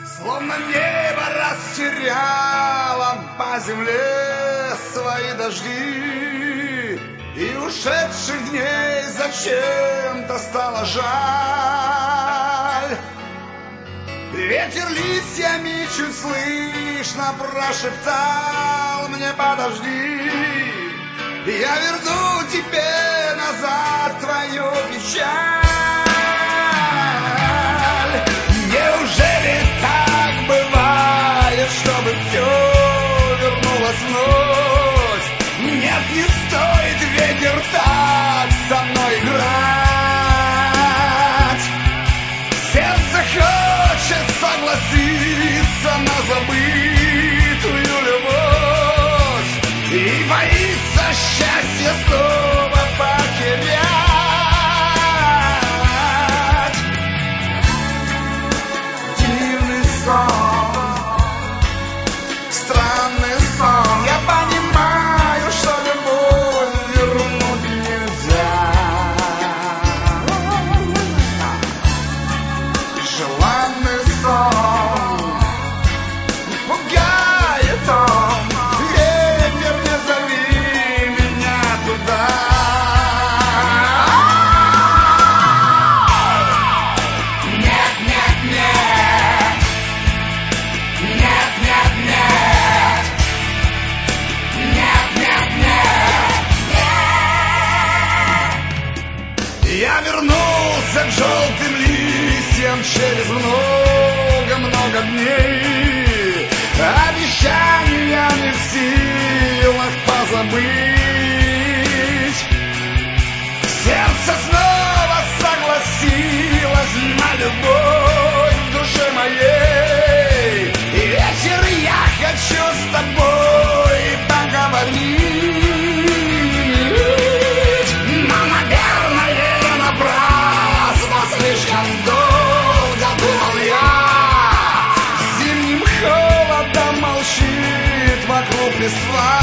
Словно небо растеряло по земле свои дожди, и ушедших дней зачем-то стало жаль. Ветер листьями чуть слышно прошептал мне: подожди, я верну тебе назад твою печаль. Неужели так бывает, чтобы все вернулось вновь? Нет, не стоит, ветер, так со мной играть. Сердце хочет согласиться на забытую любовь и боится счастье снова потерять. Дивный сон, странный сон. Я понимаю, что любовь вернуть нельзя. Желанный сон, пугает он. Ветер, не зови меня туда. Нет, нет, нет. Нет, нет, нет. Нет, нет, нет. Я вернулся к желтым листьям через много-много дней. Обещания не в силах позабыть. Сердце снова согласилось на любовь в душе моей. И вечер я хочу с тобой поговорить. Но, наверное, напрасно, слишком долго думал я. Зимним холодом молчит вокруг листва,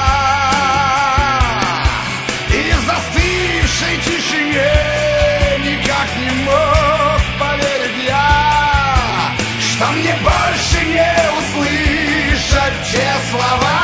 и в застывшей тишине никак не мог поверить я, что мне больше не услышать те слова.